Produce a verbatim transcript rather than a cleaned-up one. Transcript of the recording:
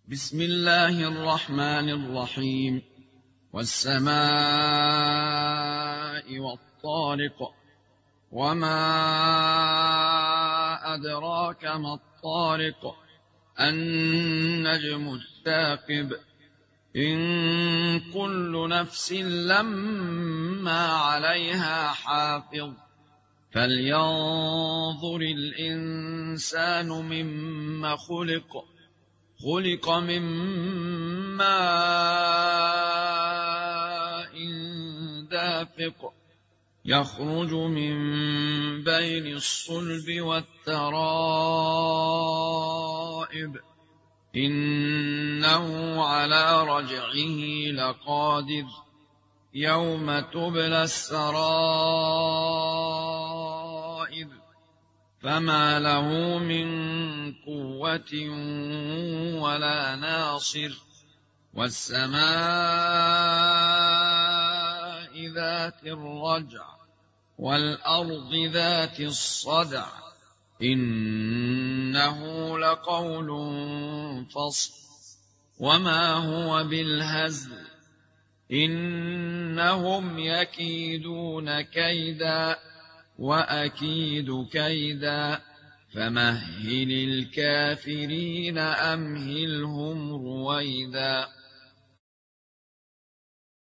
بسم الله الرحمن الرحيم. والسماء والطارق، وما أدراك ما الطارق، النجم الثاقب، إن كل نفس لما عليها حافظ، فلينظر الإنسان مما خلق خلق من ماء دافق، يخرج من بين الصلب والترائب، إنه على رجعه لقادر، يوم تبلى السرائر، فما له من قوة ولا ناصر. والسماء ذات الرجع، والأرض ذات الصدع، إنه لقول فصل، وما هو بالهزل، إنهم يكيدون كيدا وأكيد كيدا، فمهل الكافرين أمهلهم رويدا.